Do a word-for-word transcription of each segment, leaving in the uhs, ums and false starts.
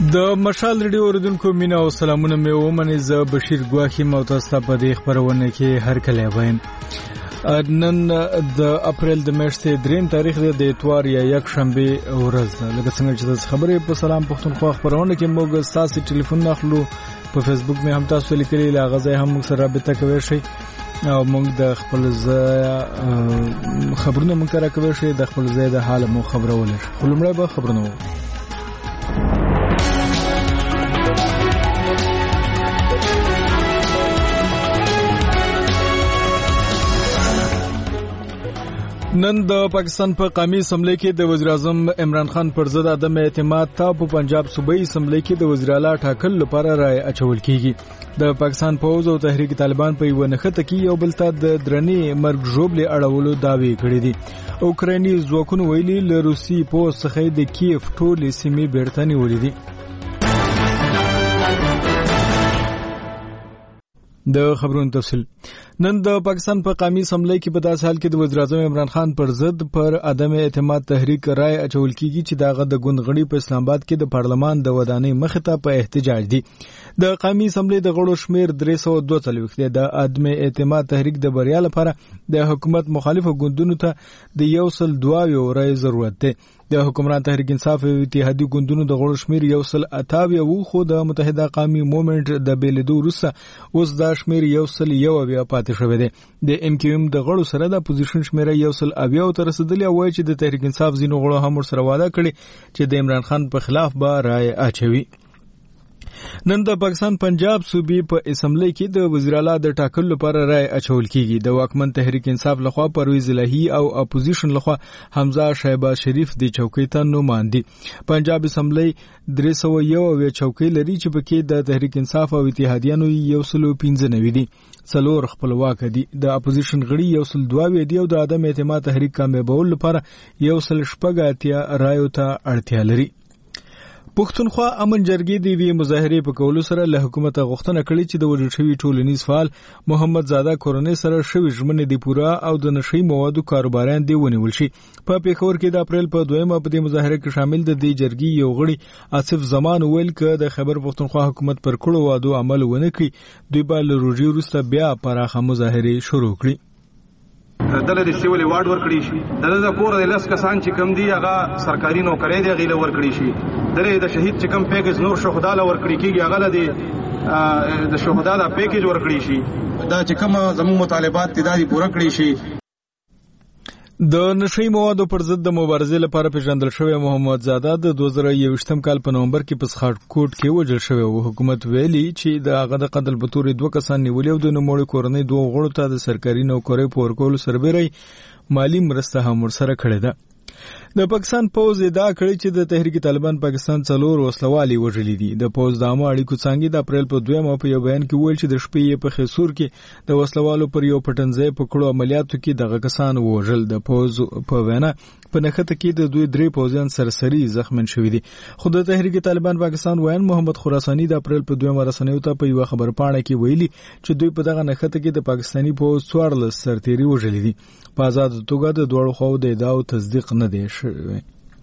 د مشال ریډیو اوریدونکو مینا او سلامونه مې ومني. زه بشیر ګواخی مو تاسو ته په دې خبرونه کې هر کله وایم. نن د اپریل د میاشتې دریم تاریخ دی، د اتوار یا یک شنبه ورځ ده. لکه څنګه چې د خبرې په سلام پښتونخوا خبرونه کې موږ ساسي ټلیفون اخلو. په فیسبوک مې هم تاسو لیکلي لا غزه هم موږ سره رابطه کوي شي او موږ د خپل ځای خبرونه موږ سره کوي شي د خپل ځای د حال مو خبرول شي. خلمړی به خبرونه نن د پاکستان په قومي اسمبلی کې د وزیر اعظم عمران خان پر ضد عدم اعتماد ته په پنجاب صوبایي اسمبلی کې د وزیر اعلی ټاکل لپاره رائے اچول کیږي. د پاکستان پوز او تحریک طالبان په یو نخته کې یو بل ته د درنې مرګ ژوبلې اړولو داوی کړې دي. اوکرایني ځواکونو ویلي له روسي پوز څخه د کیف ټولې سیمې بیرته نیولې دي. د خبرونو تفصیل نن د پاکستان په قومي اسمبلی کې په داسې حال کې د وزیر اعظم عمران خان پر ضد پر عدم اعتماد تحریک رائے اچول کیږي چې دغه د ګوندغړي په اسلام آباد کې د پارلمان د ودانۍ مخې ته په احتجاج دي. د قومي اسمبلی د غړو شمیر درې سوه دوه څلوېښت دی. د عدم اعتماد تحریک د بریا لپاره د حکومت مخالفو ګوندونو ته د یو سل دوه رائے ضرورت دی. د حکومران تحریک انصاف او اتحادی ګوندونو د غړو شمیر یو سل اتاوی وو، خو د متحده قومي موومېنټ د بیلیدو وروسته اوس دا شمیر یو سل یو بیا پاتې شوی دی. د ام کیو ام د غړو سره د اپوزیشن شمیر یو سل اویا تر رسیدلی، او چې د تحریک انصاف ځینو غړو هم سره وعده کړي چې د عمران خان په خلاف به رائے اچوي. نن د پاکستان پنجاب صوبې په اسمبلی کې د وزیر اعلی د ټاکلو لپاره رائے اچول کیږي. د واکمن تحریک انصاف لخوا پرویز الهی او اپوزیشن لخوا حمزه شهباز شریف د چوکۍ ته نوماندي. پنجاب اسمبلی درې سوه یو چوکۍ لري چې پکې د تحریک انصاف او اتحادیانو یو سل پنځه نوي دي. څلور خپلواک دي. د اپوزیشن غړي یو سل دوه دي او د عدم اعتماد تحریک کامیابول لپاره یو سل شپږ اتیا رایو ته اړتیا لري. پښتونخوا امن جرګې د وی مظاهرې په کولو سره له حکومت غوښتنه کړې چې د وژل شوي ټولنیز فعال محمد زاده کورنۍ سره شوي ژمنې د پوره او د نشي موادو کاروباران دی ونیول شي. په پیښور کې د اپریل په دویمه په دې مظاهره کې شامل د دې جرګې یو غړي آصف زمان ویل ک د خیبر پښتونخوا حکومت پر کړو وادو عمل ونه کړي، دوی به له روژې وروسته بیا پراخه مظاهرې شروع کړي. دله د سیولې واډ ورکړي شي، دله د کور د لس کسان چې کم دي هغه سرکاري نوکرۍ دی هغې له ورکړي شي، دله د شهید چې کم پیکج نور شهدا له ورکړي کېږي هغه له د شهدا دا پیکج ورکړي شي. دا چې کوم زموږ مطالبات دي دا دې پوره کړي شي. د نشي موادو پر ضد د مبارزې لپاره پیژندل شوی محمد زاده د دوه زره یوویشتم کال په نومبر کې په سخاټکوټ کې وژل شوی و. حکومت ویلي چې د هغه د قتل په تور دوه کسان نیولي او د نوموړي کورنۍ دوه غړو ته د سرکاري نوکرۍ په ورکولو سربیره مالی مرسته هم ورسره کړې ده. د پاکستان پوز ادعا کړې چې د تحریک طالبان پاکستان څلور وسلوالي وژلي دي. د پوز د عامه اړیکو څانګې د اپریل په دویمه په یو بیان کې ویل چې د شپې په خیسور کې د وسلوالو پر یو پټنځای په کړو عملیاتو کې دغه کسان وژل. د پوز په وینا په نخته کې د دوی درې پوځیان سرسري زخمن شوي دي. خو د تحریک طالبان پاکستان ویان محمد خراساني د اپریل په دویمه رسنیو ته په یو خبر پاڼه کې ویلي چې دوی په دغه نخته کې د پاکستاني پوز څوارلس سرتیري وژلي دي. په آزاد توګه د دوړو خو د ادعاو تصدیق نه دی شوی.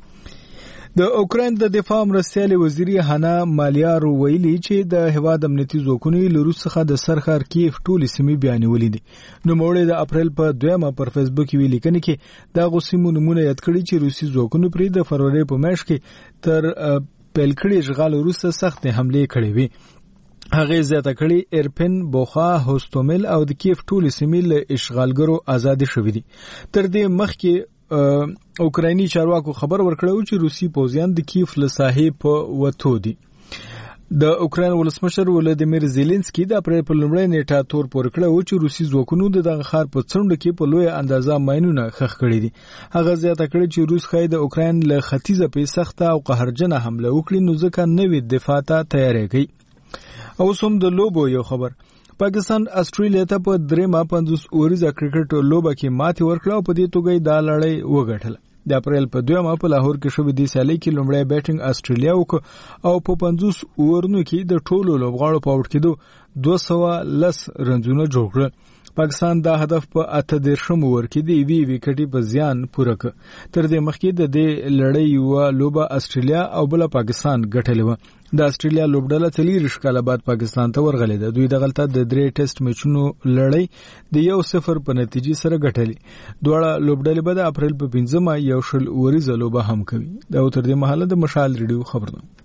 د اوکراین د دفاع مرستیال وزیر هانا مالیار ویلي چې د هواد امنیتي ځواکونو له روس څخه د سرخار کیف ټولې سیمې بیانولې دي. نو موړې د اپریل په دویمه پر فیسبوک ویلي لیکنه کې د غوسیمو نمونه یاد کړی چې روسي ځواکونو پرې د فروری په میاشت کې تر پیل کړي اشغال وروسته سخت حمله کړې وي. هغه زیاته کړي ارپن، بوخا، هوستومل او د کیف ټولې سیمې له اشغالګرو آزاد شوې دي. تر دې مخکې اوکرایني چارواکو خبر ورکړو چې روسي پوځیان د کیف له ساحې په وتو دي. د اوکراین ولسمشر ولادیمیر زيلنسکي د اپریل په لومړۍ نیټه تور پور کړو چې روسي ځواکونو د دغه ښار په څنډه کې په لوی اندازه ماینونه خښ کړي دي. هغه زیاته کړي چې روس خای د اوکراین له ختیځه په سخته او قهرجنه حمله وکړي نو ځکه نوې دفاع ته تیاری کوي. او سم د لوبو یو خبر پاکستان استرالیا ته په درېمه پنځوس اوریزه کرکټ لوبه کې ماتې ورکړه او په دې توګه دا لړۍ وګټله. د اپریل په دویمه په لاهور کې شوې د سیالۍ کې لومړی بیټینګ استرالیا وکړه او په پنځوس اورونو کې د ټولو لوبغاړو په اوټ کېدو دوه سوه لس رنزونه جوړ کړل. پاکستان دا هدف په اته دیرشم اوور کې د یوې وکټې په زیان پوره کړ. تر دې مخکې د دې لړۍ یوه لوبه استرالیا او بله پاکستان ګټلې وه. د استرالیا لوبډله څلور کاله بعد پاکستان ته ورغلې ده. دوی دغلته د درې ټیسټ میچونو لړۍ د یو صفر په نتیجې سره ګټلې. دواړه لوبډلې به د اپریل په پنځمه یو شل اوریزه لوبه هم کوي. دا تر دې مهاله د مشال ریډیو خبر ده.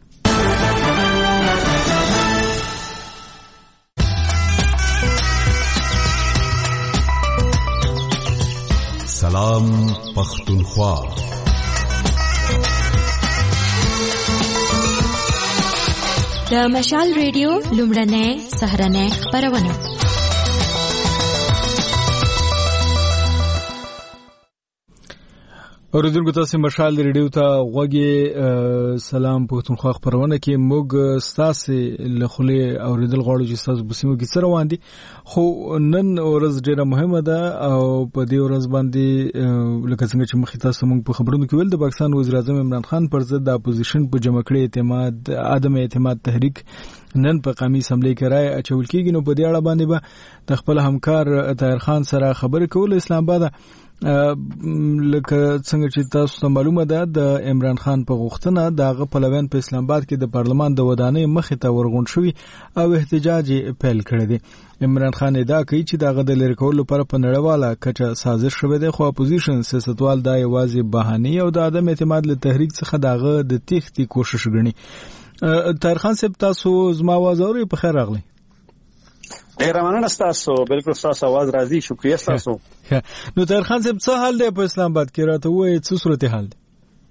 سلام پختونخوا. د مشال ریډیو لومړنۍ سهارنۍ خبرونه. اوریدونکو تاسو مشال ریډیو ته غوږی. سلام پختونخوا خبرونه کې موږ ستاسو لخلې اوریدل غواړو چې تاسو بسیمو کې سره وان دي. خو نن ورځ ډیره مهمه ده او په دې ورځ باندې لکه څنګه چې مخې تاسو موږ په خبرونو کې ویل د پاکستان وزیر اعظم عمران خان پر ضد د اپوزیشن په جمع کړي اعتماد عدم اعتماد تحریک نن په قومي اسمبلی کې رائے اچول کېږي. نو په دې اړه باندې به د خپل همکار طاهر خان سره خبرې کول. اسلام آباد لکه څنګه چې تاسو ته معلومه ده د عمران خان په غوښتنه دغه پلویان په اسلام آباد کې د پارلمان د ودانۍ مخې ته ورغون شوي او احتجاج پیل کړی دی. عمران خان ادعا کوي چې دغه د لری کولو لپاره په نړیواله کچه سازش شوی دی، خو اپوزیشن سیاستوال دا یوازې بهانه او د عدم اعتماد له تحریک څخه دغه د تېښتې کوشش غني. طاهر خان صاحب تاسو زما आवाज اورئ؟ په خیر راغلی. ډیر مننه تاسو. بالکل تاسو आवाज راځي. شکریہ تاسو. نو طاهر خان صاحب څه حال دی په اسلام آباد کې؟ راته وایي څه صورت حال دی؟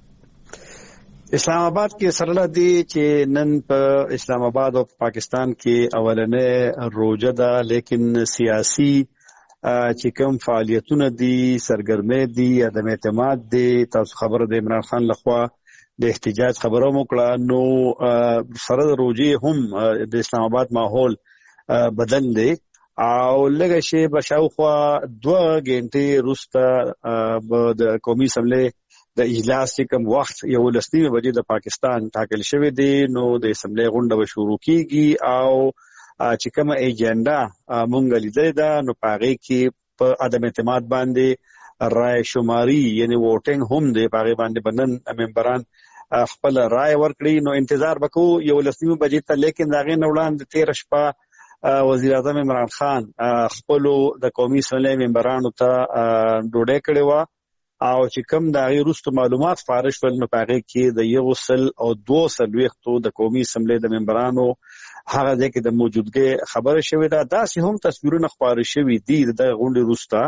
اسلام آباد کې سره دی چې نن په اسلام آباد او پاکستان کې اولنې روزه ده، لیکن سیاسي چې کوم فعالیتونه دي سرګرمي دي عدم اعتماد دي. تاسو خبره د عمران خان لخوا د احتجاج خبره وکړه. نو سره د روزه هم د اسلام آباد ماحول بدل دی او لږه شی بشاوخوا دوه غنټې وروسته د قومي اسمبلی د اجلاس چې کوم وخت یو لسنیمه بجې د پاکستان ټاکل شوی دی، نو د اسمبلی غونډه به شروع کیږي او چې کوم ایجنډا مونږ لیدل دا نو پاره کې په عدم اعتماد باندې رائے شماري یعنی ووټینګ هم دی. پاره باندې بنن ممبران خپل رائے ورکړي. نو انتظار وکړو یو لسنیمه بجې ته، لیکن دا غي نوړان د تیر شپه وزیر اعظم عمران خان خپل د قومي اسمبلی ممبرانو ته ډوډۍ کړې و او چې کوم د وروسته معلومات فارش ول نو پاره کې د یو سل او دوه سل وختو د قومي اسمبلی د ممبرانو هغه ځکه د موجودګي خبره شوې ده. دا سه هم تصویرونه خبره شوې دي د غونډې وروسته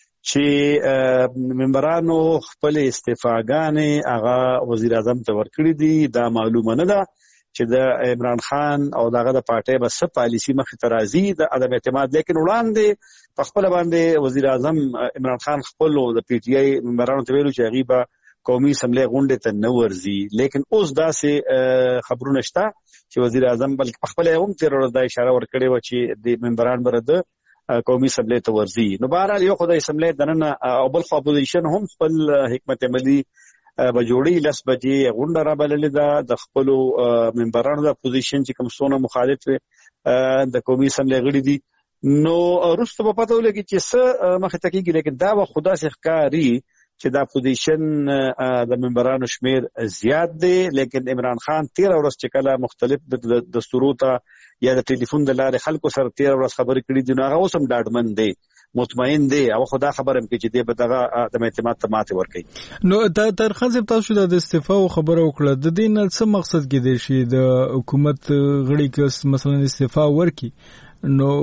چې ممبرانو خپل استعفاګانې هغه وزیر اعظم ته ورکړي دي. دا معلومه نه ده چې د عمران خان او دغه د پارټي بس پالیسی مخ ته راځي د عدم اعتماد، لیکن وړاندې په خپل باندې وزیر اعظم عمران خان خپل د پی ټی آی ممبرانو ته ویلو چې غیبه قومي اسمبلی غونډه ته نه ورځي. لیکن اوس داسې خبرونه شته چې وزیر اعظم بلکې خپل هم تیر ورځ د اشاره ورکړې و چې د ممبران برده قومي اسمبلی ته ورځي. نو بهرحال یو خدای اسمبلی دنه او بل خو اپوزیشن هم خپل حکمت عملی بجوړی لس بجې غونډه را بللې ده د خپل ممبرانو د اپوزیشن چې کوم څونه مخالف د قومي اسمبلی غړي دي. نو وروسته په پته ولګي چې څه مخه تکیږي، لیکن دا و خدا سي ښکاری چې د اپوزیشن د ممبرانو شمیر زیات دی. لیکن عمران خان تیر ورځ چې کله مختلف دستورو ته یا د ټلیفون د لارې خلکو سره تیر ورځ خبرې کړې دي، نو هغه اوس هم ډاډمن دی، مطمئن دی او خدا خبرم کې چې دې په دغه د اعتماد ته ماته ورکړي. نو طاهر خان صاحب تاسو د استعفا خبره وکړه، د دې نه څه مقصد کې دی چې د حکومت غړي کس مثلا استعفا ورکړي، نو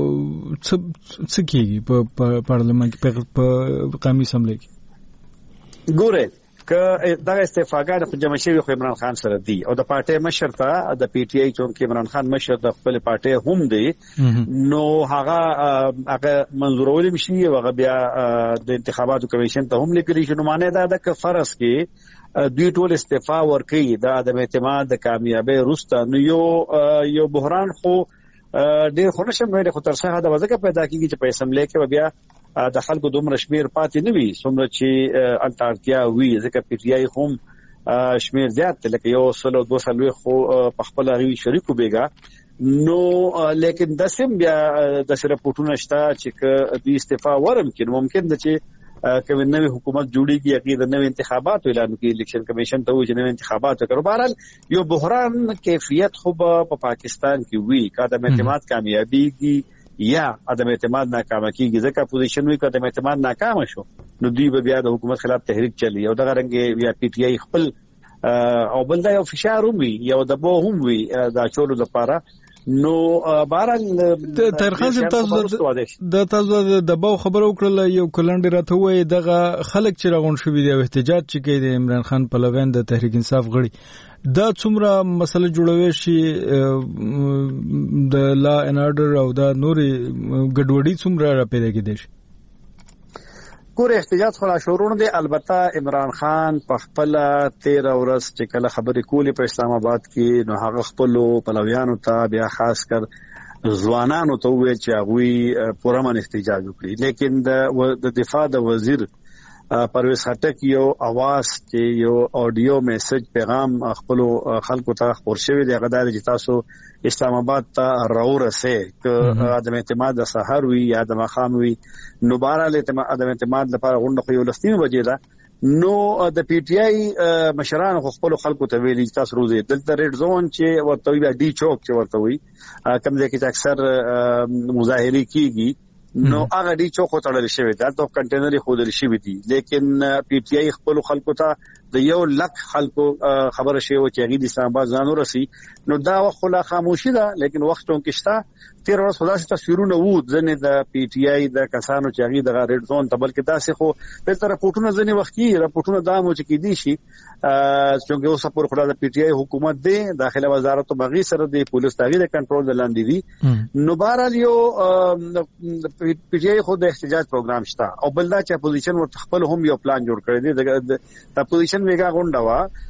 څه کېږي په پارلمان کې په قومي اسمبلی کې؟ ګوره که دغه استعفاګان په جمع شوی خو عمران خان سره دی او د پارټي مشر ته د پی ټی آی چې عمران خان مشر د خپل پارټي هم دی، نو هغه هغه منظورول شي او هغه بیا د انتخاباتو کمیشن ته هم لیکلی شي. نو معنی دا ده چې فرض کې دوی ټول استعفا ورکړي د عدم اعتماد د کامیابی وروسته، نو یو یو بحران خو ډیر خو نشم ویل، خو تر څه دا وځکه پیدا کیږي چې په اسمبلی کې بیا د خلکو دومره شمیر پاتې نه وي څومره چې انټارکتیا وي، ځکه پی ټی آی هم شمیر زیات لکه یو سل او دوه سل خو په خپل غوي شریکو بیګا. نو لیکن د سیم بیا د سره پټونه شته چې د استعفا ورم کې ممکن ده چې کوم نوې حکومت جوړیږي هغه د نوې انتخاباتو اعلان کوي الیکشن کمیشن ته وایي نوې انتخابات وکړو. بهرحال یو بحران کیفیت خو په پاکستان کې وی کا د اعتماد کامیابیږي یا عدم اعتماد ناکامه کیږي ځکه اپوزیشن وی کده اعتماد ناکام شو نو دوی به بیا د حکومت خلاف تحریک چلی او دغه رنګ یا پی ټی آی خپل او بل دا یو فشار وی یو د بو هم وی دا چولو لپاره نو بهرحال ترخان صاحب تاسو د تاسو د دباو خبرو کړل یو کلندر راته وای دغه خلک چې راغون شوې دي او احتجاج چې کوي د عمران خان پلوین د تحریک انصاف غړي دا څومره مسله جوړوي شي د لا ان آرډر او دا نوري ګډوډي څومره را پیدا کېدي شي کور احتجاج خلا شورون دي. البته عمران خان په خپل تیرا ورځ چې کله خبرې کولې په اسلام آباد کې نو هغه خپل پلویانو ته بیا خاص کر ځوانانو ته ویل چې هغه پرمن احتجاج وکړي لیکن د دفاع د وزیر پرویز خټک یو आवाज کې یو اډیو میسج پیغام خپل خلکو ته خور شوی دی هغه د تاسو اسلام آباد ته راورسه ک ادم اعتماد د سحر وی یا د مخام وی نو بهرحال ادم اعتماد لپاره غونډه خو یو لستین بجې ده نو د پی ټی آی مشران خپل خلکو ته ویلي تاسو روزي دلته ریډ زون چې ورته وی ډي چوک چې ورته وی کوم ځای کې اکثر مظاهره کیږي نو هغه ډي چوک تړل شوی دا ته کنټینر خودل شوی دي لیکن پی ټی آی خپل خلکو ته د یو لک خلکو خبره شوی چې هغه د اسلام آباد ځانو رسی نو دا وخت خاموشي ده لیکن وختونو کې شته تیر ورځ خلاص تصویرونه وو ځنه د پی ټی آی د کسانو چې هغه د ریډ زون ته بلکې تاسو خو په تر راپورټونه ځنه وخت کې راپورټونه دا مو چې کې دي شي چې اوس په خلا د پی ټی آی حکومت دی داخله وزارت بغي سره د پولیس تغیر کنټرول لاندې دي نو بهرحال یو پی ټی آی خو د احتجاج پروګرام شته او بل دا چې اپوزیشن ورته خپل هم یو پلان جوړ کړی دی د اپوزیشن میگا غونډه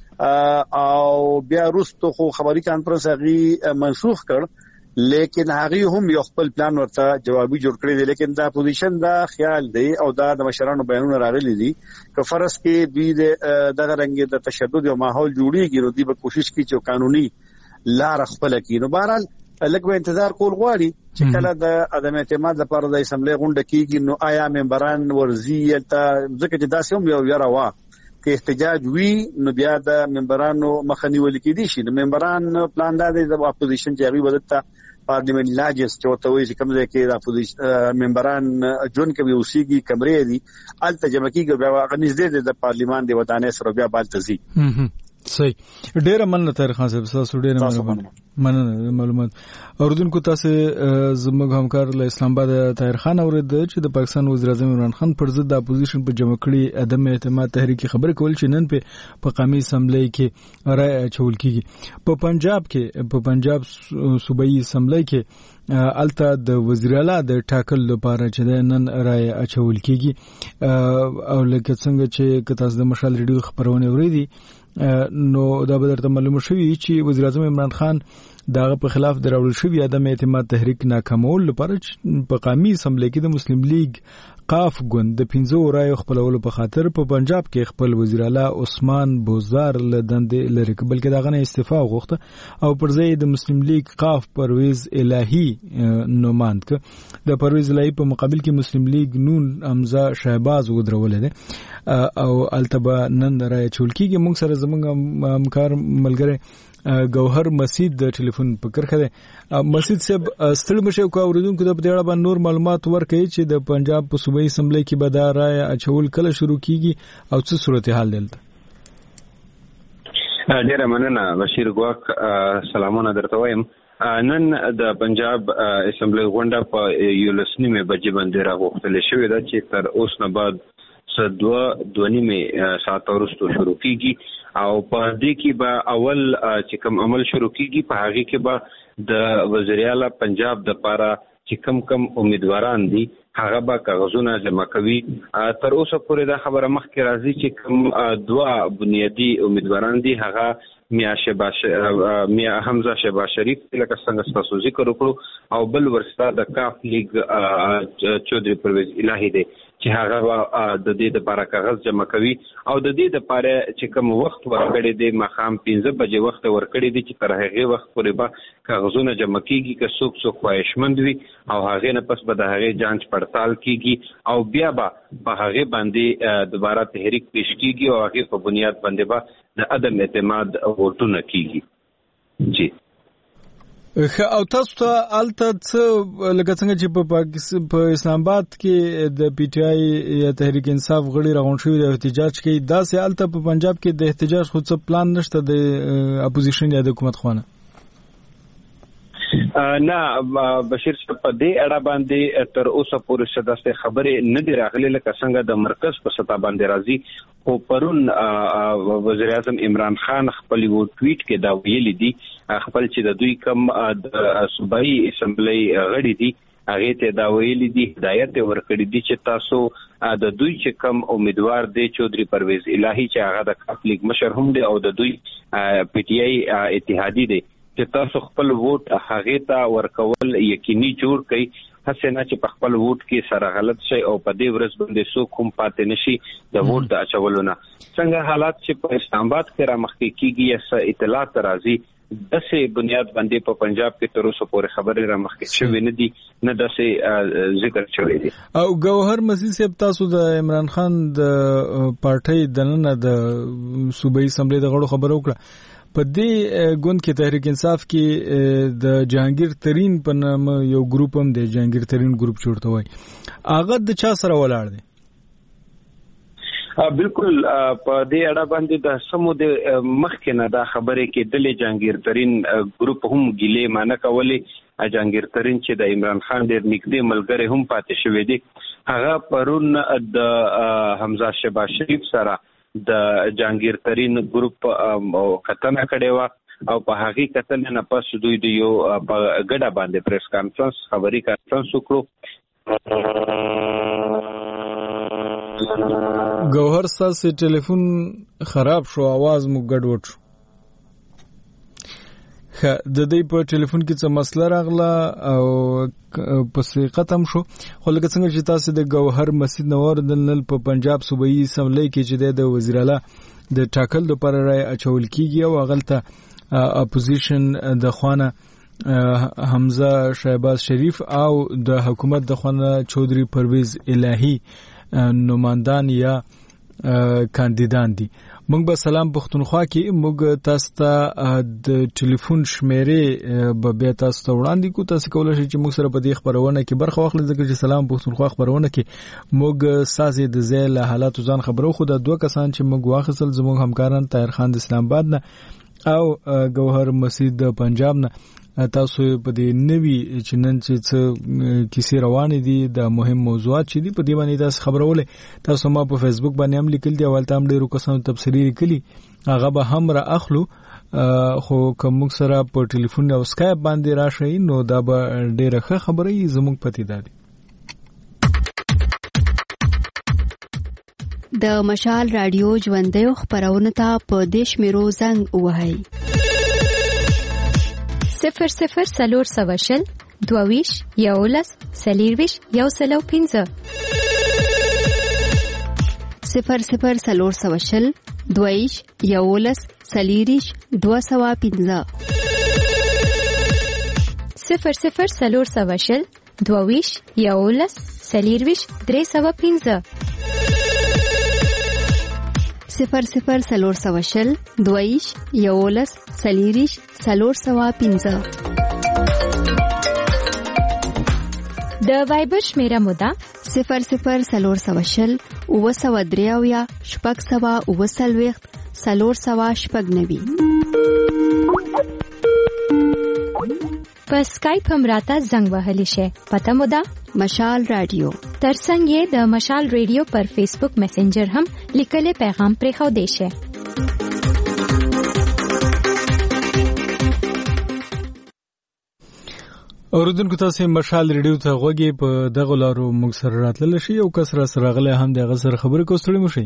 وا او بیا روستو خو خبري کانفرنس هغه منسوخ کړ لیکن هغه هم یو خپل پلان ورته جوابي جوړ کړی دی لیکن دا اپوزیشن دا خیال دی او دا د مشرانو بیانونه راغلي دي که فرض کې دوی د دغه رنګ د تشدد او ماحول جوړیږي نو دوی به کوشش کوي چې قانوني لار خپل کړي نو بهرحال لکه انتظار کول غواړي چې کله د عدم اعتماد لپاره د اسمبلی غونډه کیږي نو آیا ممبران ورزي ته ځکه چې داسې هم یو یاره وا کې احتجاج وی نو بیا د ممبرانو مخنی ول کې دي شي نو ممبران پلان دا دی د اپوزیشن چې هغه ودته پارلیمنت لاجس چې ورته وایي چې کوم ځای کې د اپوزیشن ممبران جون کوي اوسېږي کمرې دي الته جمع کیږي بیا هغه نږدې د پارلیمان دی ودانې سره بیا بالتزي صحیح ډیره مننه طاهر خان صاحب تاسو ډیره مننه مننه معلومات اوردونکو تاسو زموږ همکار له اسلام آباد طاهر خان اورید چې د پاکستان وزیر اعظم عمران خان پر ضد د اپوزیشن په جمع کړي عدم اعتماد تحریک خبر کول چې نن په په قومي اسمبلی کې رائے چول کیږي په پنجاب کې په پنجاب صوبایي اسمبلی کې الته د وزیر اعلی د ټاکل لپاره چې نن رائے اچول کیږي او لکه څنګه چې تاسو د مشال ریډیو خبرونه اوریدي نو دا به درته معلومه شوی چې وزیر اعظم عمران خان داغه په خلاف دراول شوی عدم اعتماد تحریک ناکامول لپاره په قومي اسمبلی کې د مسلم لیگ قاف ګوند د پنځو رایو خپلولو په خاطر په پنجاب کې خپل وزیر اعلی عثمان بوزار لدندې لري بلکې داغه نه استعفا وغوښته او پر ځای د مسلم لیگ قاف پرویز الهی نوماند ک د پرویز الهی په مقابل کې مسلم لیگ نون حمزه شهباز ودرول دي او التبا نن رای چول کیږي موږ سره زمونږ همکار ملګری گوهر مسید د ټلیفون په کرخه ده مسید صاحب ستړي مشه کو اوریدونکو د پدې اړه باندې نور معلومات ورکړي چې د پنجاب په صوبایي اسمبلی کې به دا رای اچول کله شروع کیږي او څه صورتحال دلته ډیره مننه بشیر ګواک سلامونه درته وایم نن د پنجاب اسمبلی غونډه په یولسنیمه بجې باندې راغوښتل شوې ده چې تر اوس نه بعد دو دونیمه ساعت وروسته شروع کیږي او په دې کې به اول چې کوم عمل شروع کیږي په هغه کې به د وزیر اعلی پنجاب د لپاره چې کم کم امیدواران دي هغه به کاغذونه جمع کوي تر اوسه پورې دا خبره مخکې راځي چې کوم دوا بنیادی امیدواران دي هغه میا شباش میا حمزه شباش شریف لکه څنګه تاسو ذکر وکړو او بل ورسته د کاف لیگ چودري پرویز الهی دی چې هغه د دې لپاره کاغذ جمع کوي او د دې لپاره چې کوم وخت ورکړي دی مخام پنځه بجې وخت ورکړي دی چې تر هغه وخت پورې به کاغذونه جمع کیږي که څوک څوک خواهشمند وي او هغه نه پس به د هغه جانچ پړتال کیږي او بیا به په هغه باندې دوباره تحریک پیش کیږي او هغه په بنیاد باندې به د عدم اعتماد ووټونه کیږي. جی او تاسو ته الته څه لکه څنګه چې په پاکستان په اسلام آباد کې د پی ټی آی یا تحریک انصاف غړي راغون شوی د احتجاج کوي دا سه الته په پنجاب کې د احتجاج خو څه پلان نشته د اپوزیشن یا د حکومت خوانه؟ نه بشیر صاحب په دې اړه باندې تر اوسه پورې شداسته خبرې نه دی راغلي لکه څنګه د مرکز په سطح باندې راځي. خو پرون وزیر اعظم عمران خان خپل یو ټویټ کې دا ویلي دي خپل چې د دوی کم د صوبایي اسمبلی غړي دي هغه ته دا ویلي دي هدایت ورکړي دي چې تاسو د دوی چې کم امیدوار دی چودري پرویز الهی چې هغه د کاپ لیگ مشر هم دی او د دوی پی ټی آی اتحادی دی چې تاسو خپل ووټ هغه ته ورکول یقیني جوړ کړئ هڅه نه چې په خپل ووټ کې سره غلط شي او په دې ورځ باندې څوک هم پاتې نشي د ووټ د اچولونه. څنګه حالات چې په اسلام آباد کې را مخکې کیږي یا اطلاعات راځي دسه بنیاد باندې په پنجاب کې تر اوسه پورې خبرې را مخکې شوې نه دي نه دسه ذکر شوی دي. او ګوهر مسیح صاحب تاسو د عمران خان د پارټۍ دننه د صوبایي اسمبلی د غړو خبرو وکړه په دې ګوند کې تحریک انصاف کې د جهانگیر ترین په نامه یو ګروپ هم دی جهانگیر ترین ګروپ چورته وای هغه د چا سره ولاړ دی؟ بالکل په دې اړه باندې د سمو د مخکې نه دا خبرې کې د جهانگیر ترین ګروپ هم ګیلې معنی کولې جهانگیر ترین چې د عمران خان ډېر نږدې ملګری هم پاتې شوی دی هغه پرون د حمزه شهباز شریف سره د جهانگیر ترین ګروپ کتنه کړې و او په هغه کتنه نه پس دوی د یو ګډه باندې پریس کانفرنس خبري کانفرنس وکړو. ګوهر ساسي ټلیفون خراب شو आवाज مو ګډوډ شو. د دې په ټلیفون کې څه مسله راغله او پسې ختم شو. خو لکه څنګه چې تاسو د ګوهر مسجد نور دلل په پنجاب صوبایي اسمبلی کې چې د وزیر اعلی د ټاکل لپاره راي اچول کیږي او غلطه اپوزیشن د خوانه حمزه شهباز شریف او د حکومت د خوانه چودري پرویز الهی نمائندان یا کاندیدان دي. موږ به سلام پښتونخوا کې موږ تاسو ته د ټلیفون شمیرې به بیا تاسو ته وړاندې کوو. تاسو کولای شئ چې موږ سره په دې خبرونه کې برخه واخلئ ځکه چې سلام پښتونخوا خبرونه کې موږ سازي د ځای له حالاتو ځان خبرو. خو د دوه کسان چې موږ واخیستل زموږ همکاران طاهر خان د اسلام آباد نه او ګوهر مسیح د پنجاب نه تاسو په دې نوي چې نن چې کیسې روانې دي د مهم موضوعات چې دي په دې باندې تاسو خبرولې تاسو ما په فیسبوک باندې هم لیکل دي اول ته هم ډیرو کسانو تفصیلی لیکلي هغه به هم را اخلو خو کوم سره په ټلیفون او اسکایپ باندې راشي نو دا به ډیره ښه خبره ای زموږ پتی دادي. د مشال رادیو ژوندۍ خبرونه ته په دیش میرو زنګ وهاي صفر صفر سلور سواشل دوویش یولس سلیرویش یو سلو پینزه صفر صفر سلور سواشل دوویش یولس سلیریش دو سوا پینزه صفر صفر سلور سواشل دوویش یولس سلیرویش درې سوا پینزه صفر صفر سلور سواشل دویش یولس سلیریش سلور سوا پینزه. د وایبر شمیره مودا صفر صفر سلور سواشل اوه سوا دریاویا شپږ سوا اوه سلویخت سلور سوا شپږ نوي. په سکایپ هم راته زنګ وهلی شي پته مودا مشال رادیو ترڅنګ یې د مشال رادیو پر فیسبوک میسنجر هم لیکلي پیغام پرې خو دی شي. اوردونکو تاسو مشال رادیو ته غوږی په دغه لارو موږ سره راتلل شي او کسره سره غله هم دغه سره خبرې کوستړي مو شي.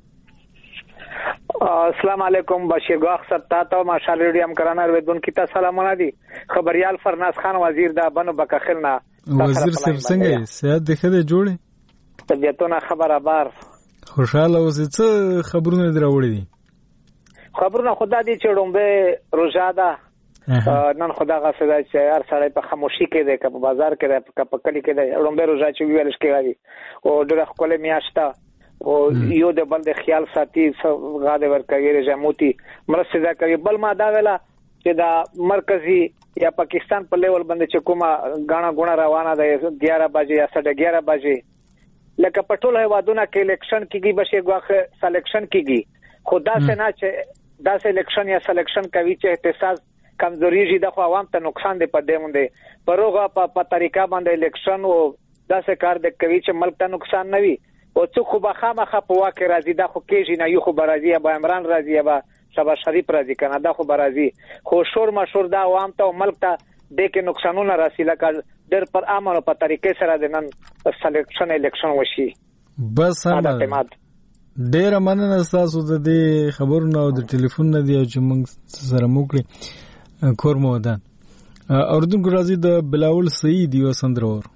السلام علیکم بشیر گاخ ستا تو مشال رادیو هم کرانه رویدون کی تا سلامونه دي خبريال فرناز خان وزیر دا بنو بکخلنا وزیر صاحب څنګه یې سیادت دخه جوړه طبيعتونه خبرابار. خوشاله اوسې. څه خبرونه دراوړي دي؟ خبرونه خدا دي چې ډومبه روزا ده نن خدا غفدا چې هر سړی په خاموشي کې دی، که په بازار کې دی، که په کلی کې دی. ډومبه روزا چې ویل شي او ډېر ښکلې میاشته او یو د بل د خیال ساتي غاده ورکوي رجموتي مرسته دا کوي. بل ما دا ویلا چې دا مرکزی یا پاکستان په لیول باندې چې کومه غاڼه غونه روانه ده اګیارہ بجې یا ساڑھے اګیارہ بجې لکه په ټول هیوادونو کې الیکشن کیږي، بشي غواخه سلیکشن کیږي. خدا سے نه چې دا سه الیکشن یا سلیکشن کوي چې احتساس کمزوري جي د خو عوام ته نقصان دی پدې مونږ پروغه په طریقه باندې الیکشن او دا سه کار د کوي چې ملک ته نقصان نه وي او څوک خو بخامه خپ واکه راځي دا خو کېږي نه، یو خو برازي ابا عمران راځي ابا شباز شریف راځي کنه دا خو برازي خو شور مشور دا عوام ته او ملک ته د کې نقصانونه راسي لکه ډېر پر امن په طریقې سره د نن سلیکشن الیکشن وشي. بس هم ډېر مننه تاسو د دې خبرونو او د ټلیفون نه دی چې موږ سره موکړي کور مودان اوردونکو راځي د بلاول سعید یو سندرور.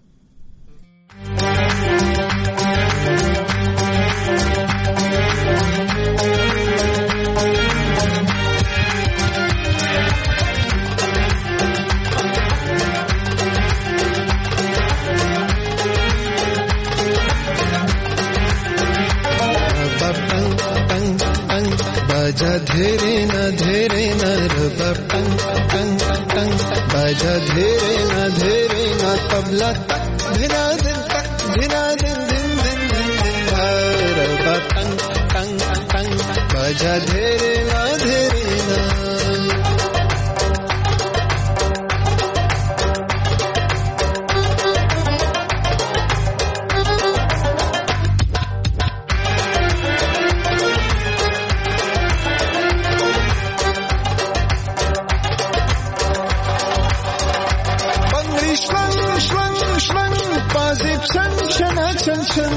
बाजा धेरे न धेरे न रब टंग टंग टंग बाजा धेरे न धेरे न तबला तक धिना दिन तक धिना दिन दिन दिन दिन दिन रब टंग टंग टंग बाजा धेरे न धेरे न Chan chana chan chan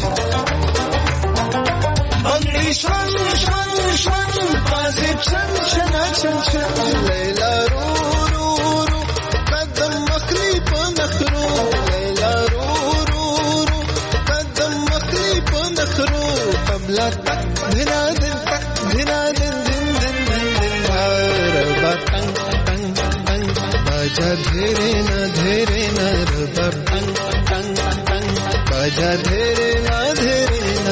Bangli shwan shwan shwan Pazib chan chana chan chan Layla ru ru ru Qadam makhli pa nakhru Layla ru ru ru Qadam makhli pa nakhru Qabla tak dhina din tak dhina din din din din din Raba tang tang tang Baja dhere na dhere na Raba tang tang tang Baja dhere na dhere na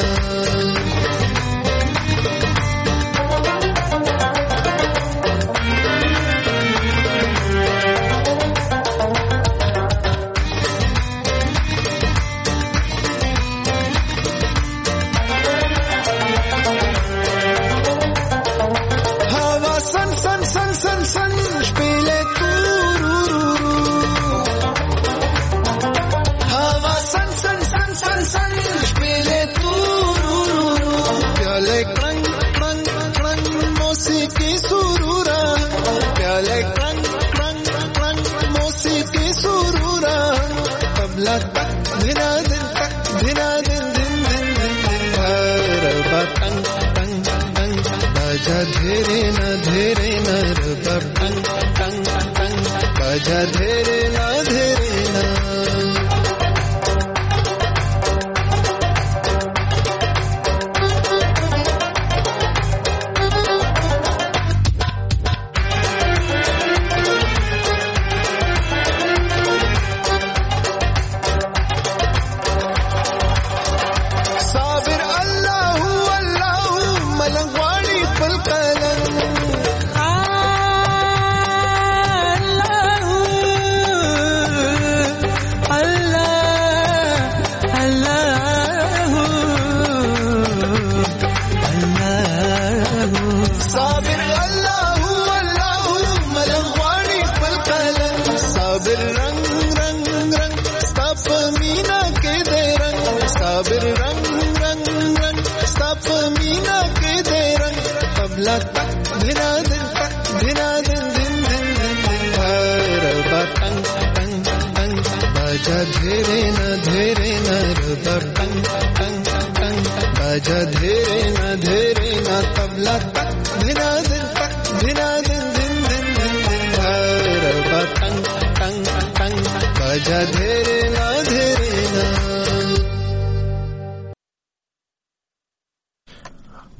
Baja dhere na dhere na raba tang tang tang Baja dhere na dhere na Baja dhere na dhere na raba tang tang tang Baja dhere na dhere na tabla tak dhina din tak dhina din din din din din raba tang tang tang Baja dhere na dhere na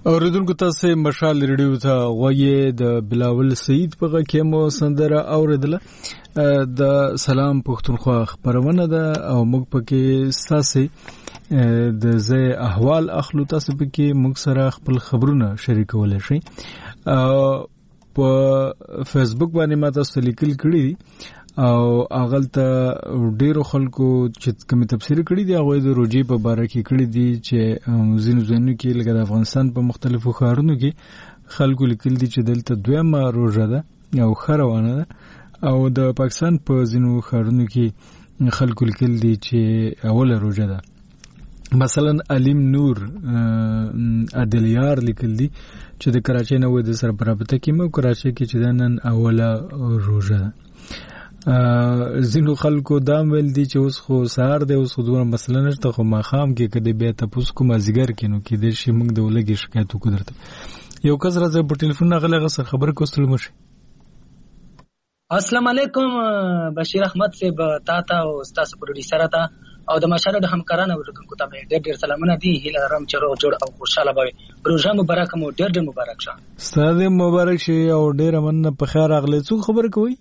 اوریدونکو تاسو مشال ریډیو ته غوږی د بلاول سعید په غږ کې مو سندره اوریدله د سلام پښتونخوا خبرونه ده او موږ پکې ساسي د زه احوال اخلو تاسو پکې موږ سره خپل خبرونه شریکول شي په فیسبوک باندې ما تاسو لیکل کړی او اغلته ډیرو خلکو چې کوم تفسیر کړی دی هغه د روجي په باره کې کړی دی چې زینو زینو کې لکه د افغانستان په مختلفو ښارونو کې خلکو لیکل دي چې دلته دویمه روزه ده او خروانه ده او د پاکستان په زینو ښارونو کې خلکو لیکل دي چې اوله روزه ده مثلا علیم نور عدلیار لیکل دي چې د کراچۍ نه و د سره برابطه کې مو کراچۍ کې چې نن اوله روزه ده زینو خلکو دام ول دي چې اوس خو سهار دی اوس خو دوه مثلا نشته خو ماخام کې کده بیا تاسو کوم ازګر کینو کې د شي موږ د ولګي شکایت وکړته یو کس راځي په ټلیفون غلغه سره خبر کوستل مشه السلام علیکم بشیر احمد صاحب تا تا او تاسو پروډوسر تا او د مشاله د همکارانو ورته ته ډېر ډېر سلامونه دي هیله لرم چې روغ جوړ او خوشاله وي پروژه مبارک مو ډېر ډېر مبارک شه ستاسو مبارک شي او ډېر من په خیر اغله څو خبر کوي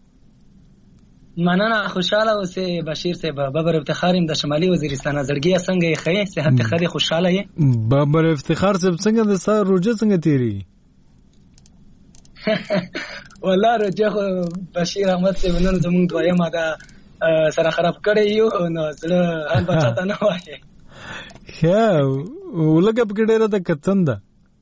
مننه خوشاله اوسې بشیر صاحب بابر افتخار د شمالي وزیرستان زړګي څنګه یې خې صحت خدي خوشاله یې بابر افتخار صاحب څنګه د سار روزه څنګه تیری والله روزه بشیر احمد صاحب نن زموږ دویمه ده سره خراب کړی یو نو زړه حال بچاته نه وایي ښه ولګه په ډیره د کتنده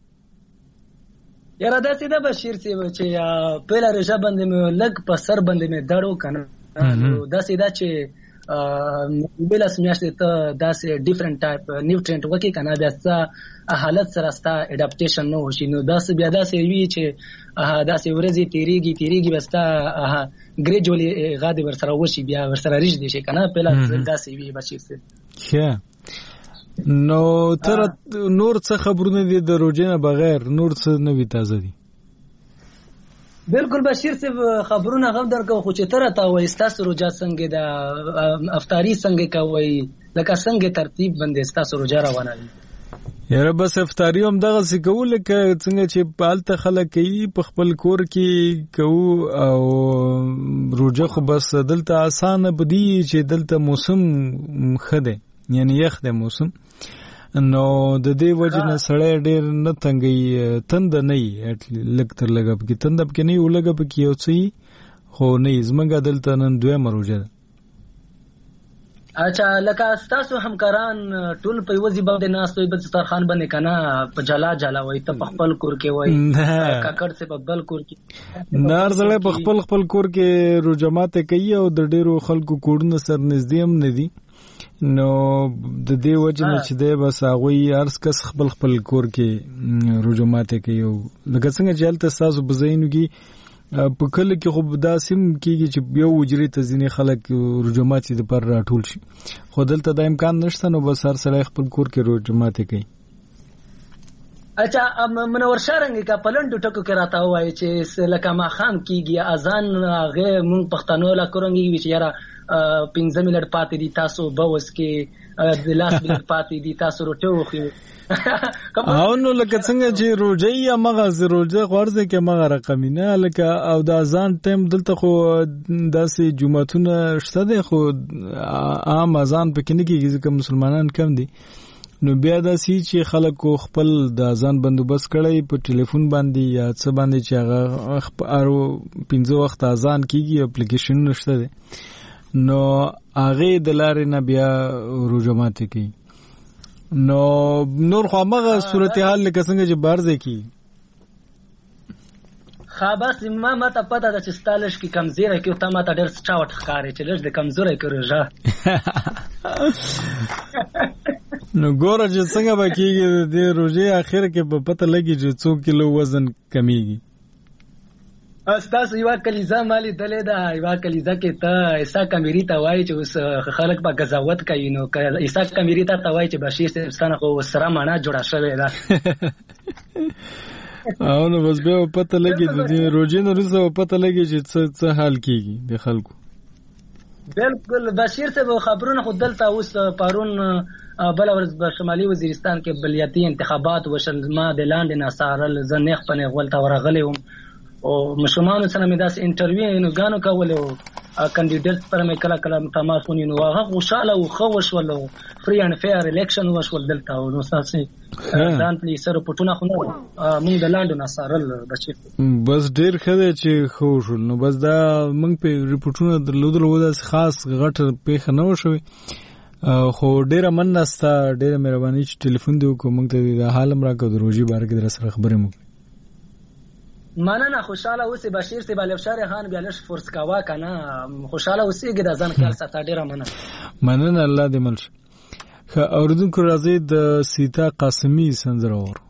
یاره دا سیده بشیر صاحب چې پهلا روزه باندې مې لګ په سر باندې مې دړو کنه دا سیده چې بل اسمیاشته ته دا سه ډیفرنٹ ټایپ نیوټرینټ وکی کنه بیا څه حالت سره ستا اډاپټیشن نو شي نو دا سه بیا دا سه وی چې دا سه ورځي تیریږي تیریږي بستا ګریجوالي غادي ور سره وشي بیا ور سره ریج دي شي کنه پهلا دا سه وی بشیر صاحب ښه نو تر نور څه خبرونه دي د روزنه بغیر نور څه نوې تازه دي بالکل بشیر صاحب خبرونه غو درکو خو چې تر تا وای تاسو روزه څنګه د افطاری څنګه کوي لکه څنګه ترتیب باندې تاسو روزه روانه دي یاره بس افطاری هم دغه څه کول لکه څنګه چې پالته خلک کوي په خپل کور کې کوو او روزه خو بس دلته اسانه بدی چې دلته موسم خده یعنی یخ د موسم نو د دې وجه نه سړی ډېر نه تنګي تند نه یې لګ تر لګ په کې تند په کې نه ولګ په کې یو څه خو نه زمنګ دلته نن دوه مروجه اچھا لکه تاسو همکاران ټول په وځي باندې ناس په سترخان باندې کنه په جلا جلا وای ته خپل کور کې وای کاکړ څه په بل کور کې نار زړه په خپل خپل کور کې روجمات کوي او د ډیرو خلکو کوډونه سر نږدې هم نه دي نو د دې وجه نه چې دی بس هغه ارس کس خپل خپل کور کې روجمات کوي او لکه څنګه چې حالت تاسو بزاینو کې په کله کې خو دا سیم کېږي چې یو وجري ته ځینې خلک روجمات د پر راټول شي خو دلته د امکان نشته نو بس هر سړی خپل کور کې روجمات کوي اچھا منور شارنګ کا پلنډو ټکو کې راته وای چې لکه ما خام کېږي اذان هغه مونږ پښتنو لا کورنګي چې یاره پنځه منټ پاتې دي تاسو بوس کې د لاس منټ پاتې دي تاسو روټه وخی او نو لکه څنګه چې روزه یې مغه روزه غورځي کې مغه رقم نه لکه او د اذان ټیم دلته خو داسې جمعتونه شته دي خو عام اذان پکې نه کېږي ځکه مسلمانان کم دي نو بیا دا سی چې خلکو خپل د اذان بندوبست کړی په ټلیفون باندې یا څه باندې چې هغه ارو پنځه وخت اذان کیږي اپلیکیشن نشته دی نو هغه د لارې نه بیا روجمات کوي نو نور خو هغه صورتحال لکه څنګه چې بارځي کی خابس ما ماته پته ده چې ستالش کې کمزوره کې ته ماته ډېر سټاوټ ښکاري چې لږ د کمزوره کې روزه نو ګوره چې څنګه به کېږي د دې روژې اخر کې به پته لګي چې څو کیلو وزن کمیږي ستاسو یوه کلیزه ما لیدلې ده یوه کلیزه کې ته عیسی کمیري ته وایي چې اوس خلک به قضاوت کوي نو عیسی کمیري ته ته وایي چې بشیر صاحب ستانه خو سره معنا جوړه شوې ده او نو بس بیا پته لګي د دې روژې نه وروسته پته لګي چې څه څه حال کېږي د خلکو بالکل بشیر صاحب خبرونه خو دلته اوس پرون بل ورځ په شمالي وزیرستان کې بلدیاتي انتخابات وشل. ما د لاندې نصارل زنیخ په نغول ته ورغلی وم او مشمانو سره مې داس انټرویو نه غانو کول او کاندیډیټ پر مې کله کله تماس ونی نو هغه خوشاله او خو وشول فری اند فیر الیکشن وشول دلته او نو ساسي ځان پلی سره پټونه خو نه موږ د لاندې نصارل بچی بس ډیر خدای چې خو شول نو بس دا موږ په ریپورتونو درلودل و دا خاص غټ پیښه نه وشوي خو ډیره مننستا ډیره مهرباني چې ټلیفون دی وکړو موږ ته د حالم راکړو د روزي بار کې در سره خبرې مو مننه خوشاله اوسې بشیر سی بالفشار خان بیا لږ فورس کاوه کنه خوشاله اوسېږي د ځان خیال ساته ډیره مننه مننه الله دې مل ښه اوریدونکو راځي د سیتا قاسمي سندره اورو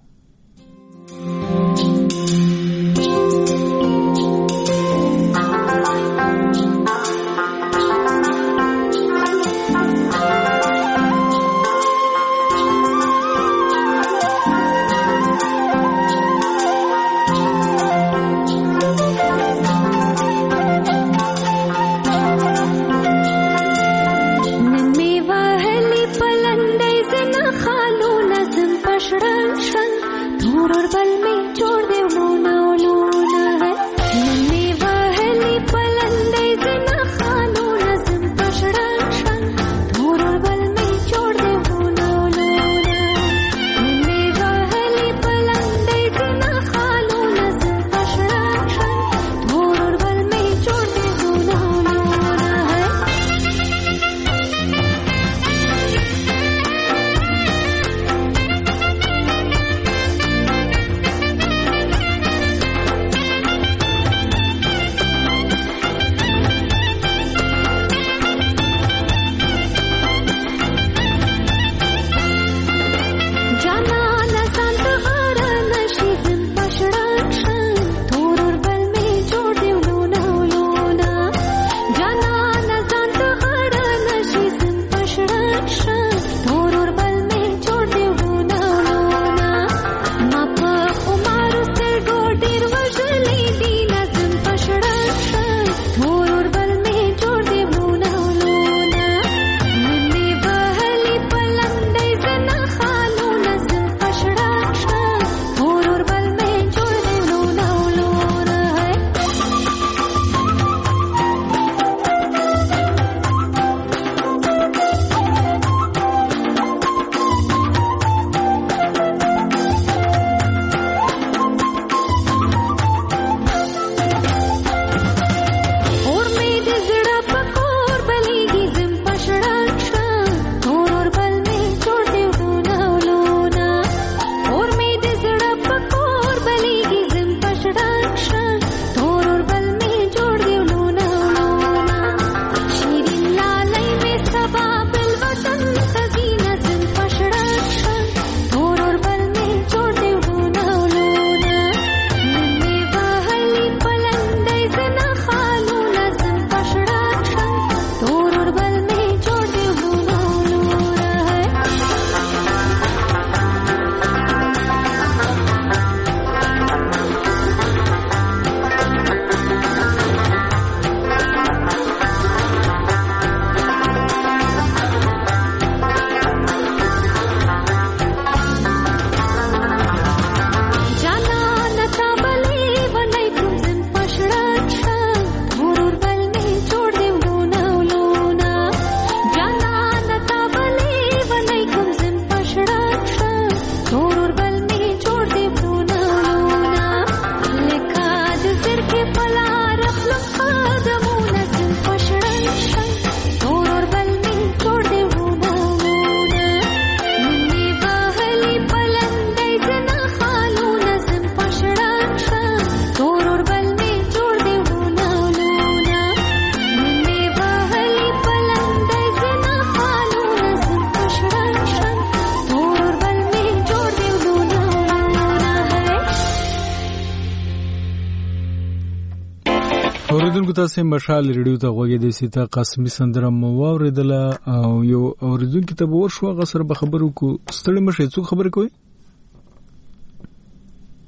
اوریدونکو تاسو مشال ریډیو ته غوږی د سیتا قاسمي سندره مو اوریدله او یو اوریدونکو ته به ورشو غسر به خبرو کو ستړي مشه څو خبر کوي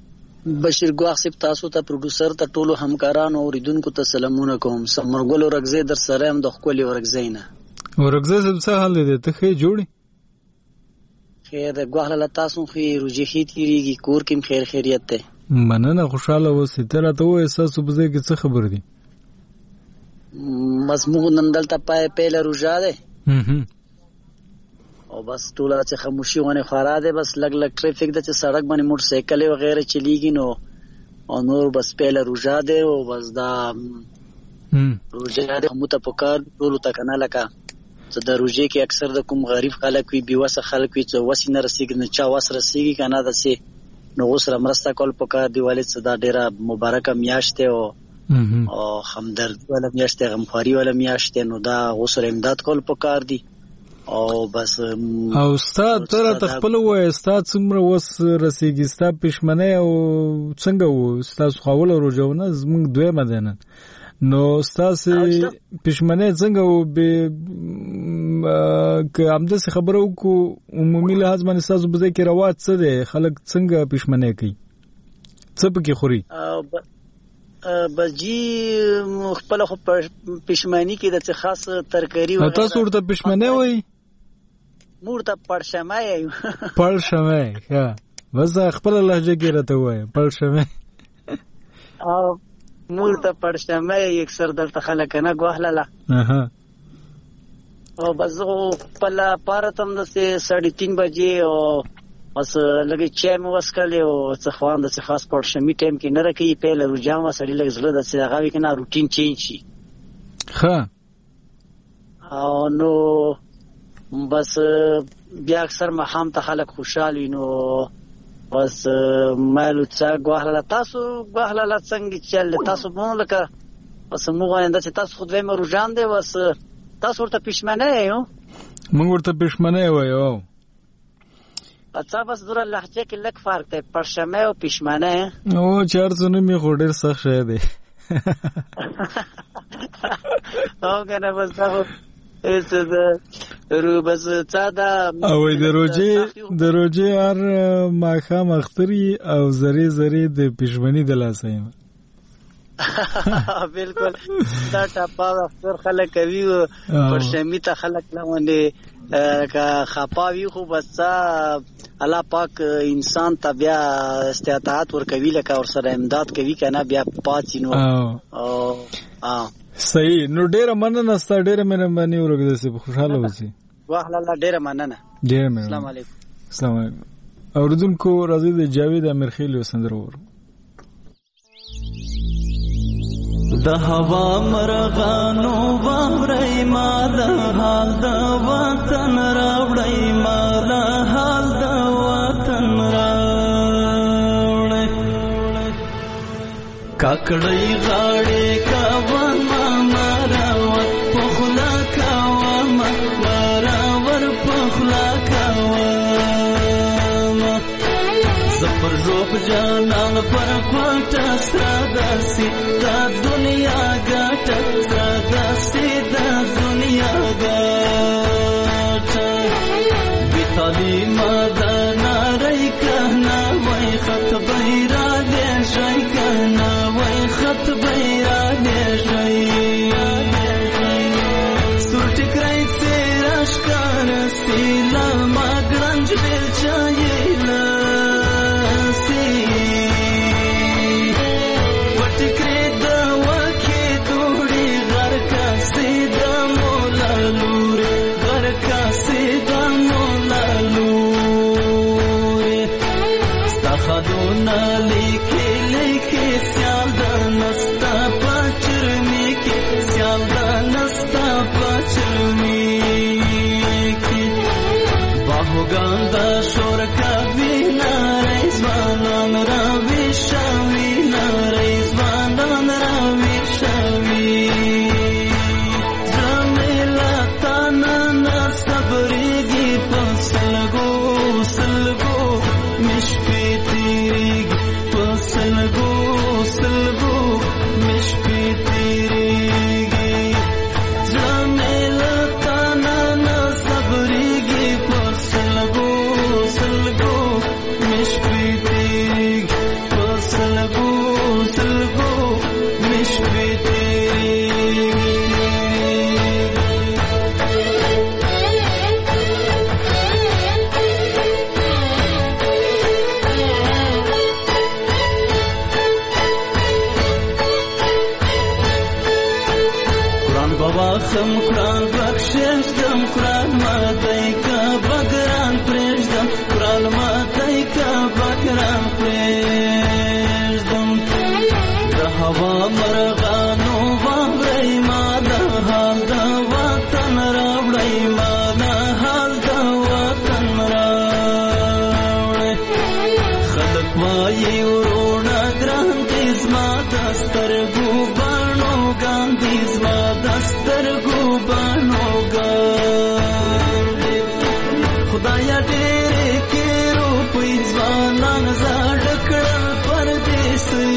بشیر ګواخ صاحب تاسو ته پروډوسر ته ټولو همکارانو او اوریدونکو ته سلامونه کوم. سمرګل ورغزي در سره هم د خپل ورغزي نه ورغزي څه حال دی ته خې جوړي خیر ګواخ له تاسو خې روجي خې تیریږي کور کې خیر خیریت ته مننه خوشاله اوسې تر ته و احساس وبځي کې څه خبر دي مزمو نندل ته پای پهل روجا ده او بس ټوله چې خاموشي ونه خورا ده بس لګ لګ ټریفیک د چې سړک باندې موټر سایکل او غیره چلیږي نو او نور بس پهل روجا ده او بس دا روجا ده مو ته پکار ټول ته کنه لکه چې د روجې کې اکثر د کوم غریب خلک وي بیوسه خلک وي چې وسینه رسیږي نه چا وس رسیږي کنه د سي نو غوسره مرسته کول پکار دی والد صدا ډیره مبارکه میاشته او او همدردی ولا میاشته غمخواری ولا میاشته نو دا غوسره امداد کول پکار دی او بس او استاد تر تخپل و استاد څومره وس رسیږي استاد پښمنه او څنګه و استاد خاول روجونه زموږ دوه مدنن نو استاد پښمنه څنګه و به که امده څه خبرو کو عمومي لحاظ باندې استاد بده کې رواج څه دی خلک څنګه پښمنه کوي څه پکې خوري بجی خپل خو پښمنی کې د څه خاص ترکاری و تاسو ورته پښمنه وای مورته پړشمای پړشمای ها بس خپل لهجه کې راته وای پړشمای او مورته پړشمای اکثر دلته خلک نه غوهلاله اها او بس خپل پارتم د ساڑھے تین بجې او بس لګي چې مو وسکل او څه خوان د څه خاص پړشمي ټیم کې نه راکې په لرو جام سړی لګ زړه د څه غاوي کنه روټین چینج شي ها او نو بس بیا اکثر مخام ته خلک خوشاله نو بس مالو څا غواهله تاسو غواهله څنګه چل تاسو مونږ لکه بس موږ انده چې تاسو خو دوی مرو جان دی بس تاسو ورته پښمنه یو موږ ورته پښمنه وایو اڅه بس دره لهجه کې لک فرق دی پرشمه او پښمنه او چارڅونه می خورډر سخت شه دی او کنه بس دا اس د رو بس څاده او د روجي د روجي هر ماخه مختري او زری زری د پښمنی د لاسه بالکل دا ټاپا اکثر خلک کوي پرشمي ته خلک لونه کا خپاوی خو بس الله پاک انسان ته بیا استطاعت ور کوي لکه ور سره امداد کوي کنه بیا پاتینو او ا صحیح نو ډیره مننه ست ډیره مهرباني ورګه سي خوشاله اوسئ واه الله ډیره مننه ډیره مننه السلام علیکم السلام علیکم اوردونکو راځي د جاوید امرخیل یو سندرور د هوا مرغانو باورې ما د حال د وطن راوړې ما د حال د وطن راوړې کاکړې غاړې کاوان ما مراوت پخلا کاوان مراور پخلا کاوان زفر روپ جانان پر کوټه ساداسي دا دنیا ګټه ساداسي دا دنیا ګټه بیتالي مدنا رای کنا وای خط بیرا دې شي کنا وای خط بیرا دې شي سورټ کرای سراش کار سیلا ما ګرنج بل چایلا سم قرآن بخشش دم قرآن ماتای کا بگران پریشدم قرآن ماتای کا بگران پریشدم دا هوا مرغانو باورای ما دا حال دا وطن راوړی ما دا حال دا وطن راوړی خلق وایي وروڼه ګران دي زما د سترګو باڼو ګان دي زما د سترګو باڼو ګان دي خدایا ډېرې کې روپۍ ځوانان زاړه کړل پردیسي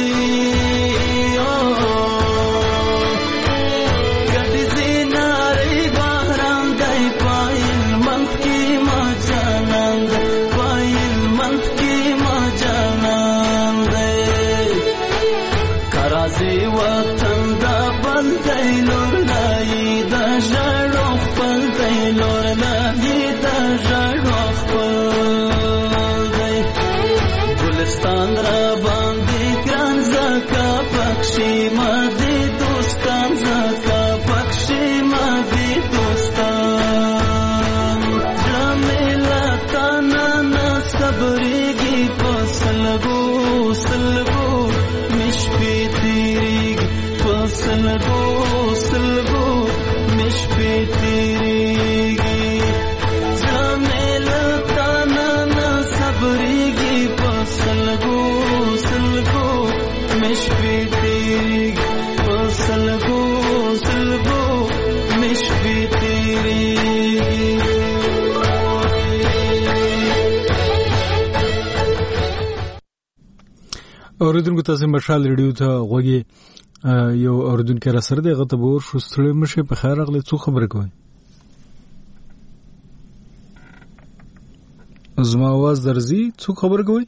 اوریدونکو تاسو مشال ریډیو ته غوږی یو اوریدونکو را سره دغه ته بور شو ستړي مشه په خیر اغله څو خبره کوي زما आवाज درځي څو خبره کوي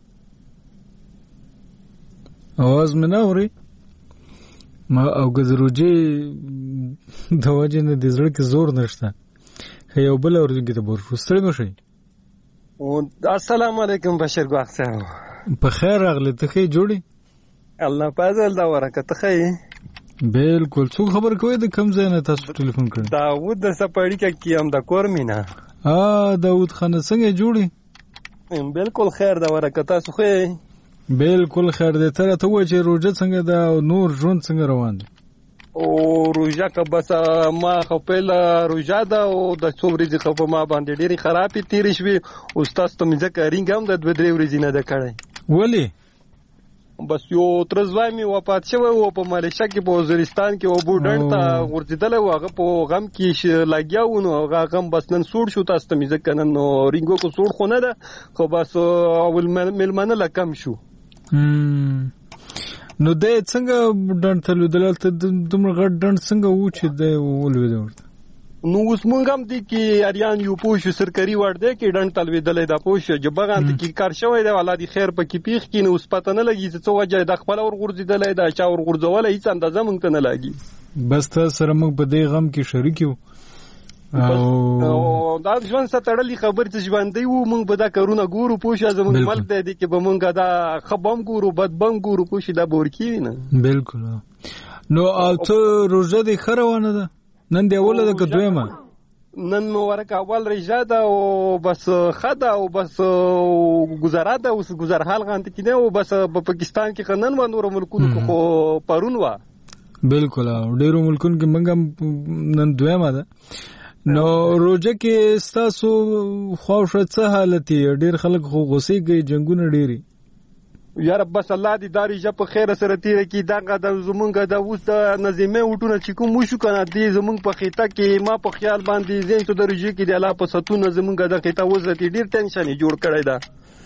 आवाज مې نه اوري ما او غزروجي دواجه نه د زړه کې زور نشته یو بل اوریدونکو ته بور شو ستړي مشه السلام علیکم بشیر ګواخ صاحب په خیر اغله ته خې جوړي الله پازل دا ورکه ته خې بالکل څو خبر کوي د کم ځای نه تاسو ټلیفون کړی داوود د سپاړی کې کیم د کور مینا ا داوود خان څنګه جوړي بالکل خیر دا ورکه تاسو خې بالکل خیر دې تر ته و چې روزه څنګه دا نور ژوند څنګه روان دي او روزه که بس ما خپل روزه دا او د څو ورځې خو په ما باندې ډېری خرابې تیرې شوې او تاسو ته مې ځکه رینګم د دوه درې ورځې نه ده کړی ولی بس یو ترزوای می وفات شوی او په مالشه کې په وزیرستان کې او بوډن ته ورځیدل او هغه په غم کې لګیا و نو هغه غم بس نن سوړ شو تاسو ته مې ځکه نن رینګو کو سوړ خو نه ده خو بس اول ملمنه لکم شو نو دې څنګه ډنډ تلو دلته دومره غټ ډنډ څنګه و چې د ولوي ورته نو اوس مونږ هم دي کې اریان یو پوښ سرکاري ور دی کې ډنډ تلوي دلې دا پوښ جبغان دي کې کار شوی دی ولادي خیر په کې پیخ کې نو اوس پته نه لګي چې څو وجه د خپل ور غورځي دلې دا چا ور غورځول هیڅ اندازه مونږ ته نه لګي بس تاسو سره مونږ په دې غم کې شریک یو او دا ژوند ستړلې خبر چې ژوند دی وو مونږ به دا کارونه ګورو پوښه زموږ ملک دی کې به مونږ دا خبم ګورو بدبم ګورو پوښه دا بورکی نه بالکل نو او ته روزه دې خروانه ده نن دی اوله ده که دویمه نن مو ورکه اول رجا ده او بس خدا او بس گزاره ده اوس گزارحال غانت کې نه او بس په پاکستان کې قانون و نور ملکونو خو پرون و بالکل ډیرو ملکونو کې منګم نن دویمه ده نو روزه کې تاسو خوښه څه حالت ډیر خلک خو غوسه کوي جنگونه ډیری یا رب بس الله دې داري جپ خیر سره تیر کی دغه د زمونږ د اوس د نظیمه وټونه چې کوم شو کنه دې زمونږ په خېټه کې ما په خیال باندې زین ته درجه کې د الله په ستونه زمونږ د خېټه وزت ډیر ټینشن جوړ کړی دا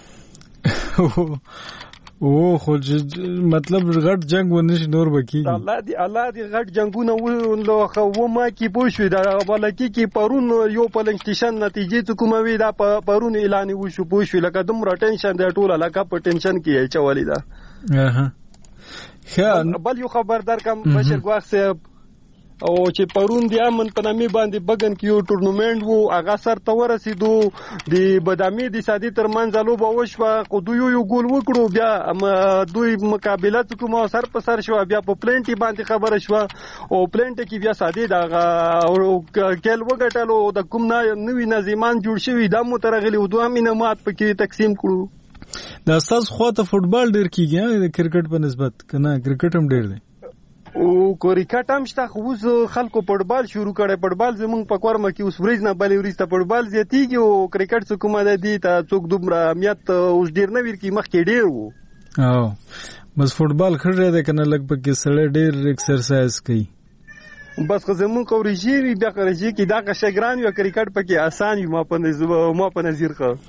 او خو مطلب غټ جنگ ونشي نور بکی الله دې الله دې غټ جنگونه ولو خو ما کې پوښوي دا ولکه کې پرون یو پلنګ سټیشن نتیجې ته کوموي دا پرون اعلان وشو پوښوي لکه دومره ټینشن دی ټول لکه په ټینشن کې چولې دا اها بل یو خبردار کوم بشیر ګواخ صاحب او چې پرون د امن په نامه باندې بګن کې یو ټورنمنت وو هغه سر ته ورسېدو د بدامي د سادي ترمنځ لوبه وشوه خو دوی یو ګول وکړو بیا دوی مقابله کوم سر په سر شو بیا په پلنټي باندې خبره شو او پلنټ کې بیا سادي دا کېل وګټلو د کوم نوې نظامان جوړ شوی دا مو ترغلي و دوه مینمات پکې تقسیم کړو دا تاسو خو ته فوتبال ډیر کیږي د کرکټ په نسبت کنه کرکټ هم ډیر دی او کرکټ هم شته خو اوس خلکو فوتبال شروع کړي فوتبال زمونږ په کورمه کې اوس ورځ نه بلې ورځ فوتبال زیاتیږي او کرکټ څه کومه ده دي ته څوک دومره اهمیت اوس ډیر نه ورکی مخکې ډیر وو او بس فوتبال خړې ده کنه لګ پکې سړی ډیر ایکسرسایز کوي بس خو زمونږ کورجی وی بیا کورجی کې دا قشګران یو کرکټ پکې آسان وي ما په نظر ما په نظر خو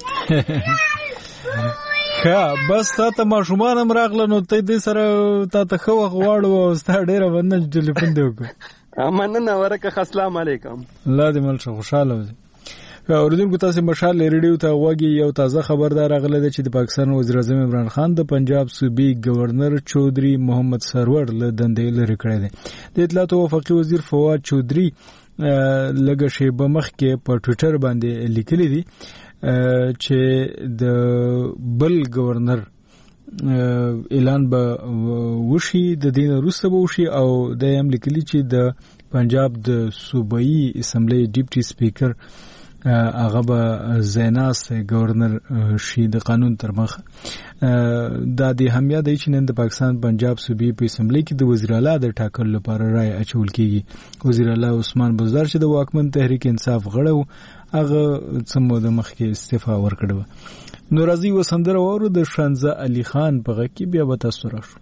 ها بس تا ته ماشومان هم راغله نو ته دې سره تا ته خو غواړو او ستا ډیره ونه ټلیفون دی وکړه مننه ورکه السلام علیکم الله دې مل خوشاله وي اوریدونکو تاسو مشال ریډیو ته وګي یو تازه خبردار راغله چې د پاکستان وزیر اعظم عمران خان د پنجاب صوبې گورنر چودري محمد سرور له دندې لري کړی دی د اطلاعات او وفاقي وزیر فواد چودري لږه شیبه مخکې په ټوئیټر باندې لیکلي دي چې د بل گورنر اعلان به وشي د دین وروسته به وشي او د یم لیکلي چې د پنجاب د صوبایي اسمبلی ډیپټي سپیکر هغه به زیناس گورنر شي د قانون تر مخ د دې همیا د چې نن د پاکستان پنجاب صوبې په اسمبلی کې د وزیر اعلی د ټاکلو لپاره رائے اچول کیږي وزیر اعلی عثمان بزدار چې د واکمن تحریک انصاف غړو هغه څمو د مخ کې استعفا ورکړه نو راځي وسندره ورو د شانزه علي خان په غږ کې بیا به تاسو راشو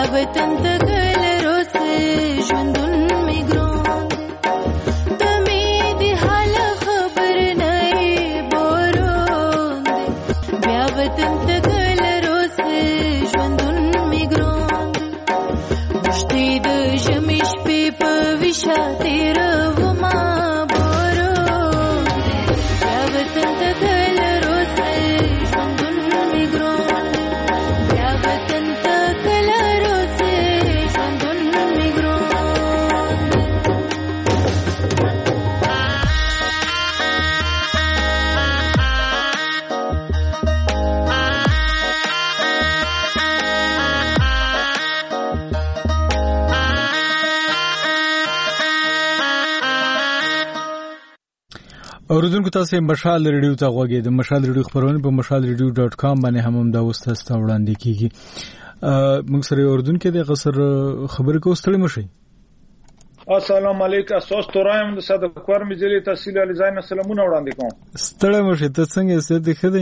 وطن ته کله روز ژوندون می ګران د می دی حال خبر نه بورون بیا وطن ته کله روز ژوندون می ګران مشتي د ژمې شپې په ویشا تیر وما بورون بیا وطن ته کله روز ژوندون می ګران بیا وطن ته کله روز ژوندون می ګران اوریدونکو تاسو مشال ریډیو ته غوږی د مشال ریډیو خبرونه په مشال ریډیو ډاټ کام باندې هم دا وسته ستوړاندې کیږي. موږ سره اوریدونکو د غسر خبرې کو ستړي مشي. السلام علیکم اساس تورایم د صدق کور مجلې تحصیل علی زین سلامونه وړاندې کوم. ستړي مشي ته څنګه ستې خدي؟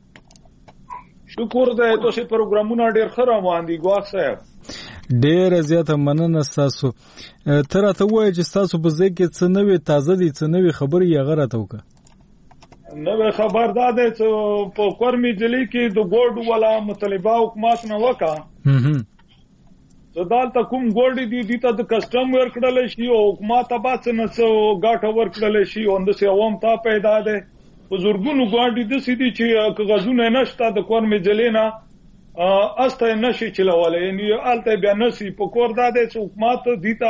شکر ده تاسو پروګرامونه ډېر ښه روان دي ګواښ صاحب. ډېر زیاته مننه تاسو. تر ته وایي چې تاسو په ځای کې څه نوې تازه دي څه نوې خبرې یا غره توکه. نوې خبر دا ده چې په کورمي جلی کې د ګورډ ولا مطالبه حکومت نه وکا. هم زدالته کوم ګورډ دي دي ته د کسٹم ورکړل شي او حکومت به څه نه څه غاټه ورکړل شي او د سیوام ته پیدا ده. بزرګونو ګورډ دي چې چې کاغذونه نشته د کورمي جلی نه استه نشي چلولای یعنی الته بیا نشي په کور داده چې حکومت دیتا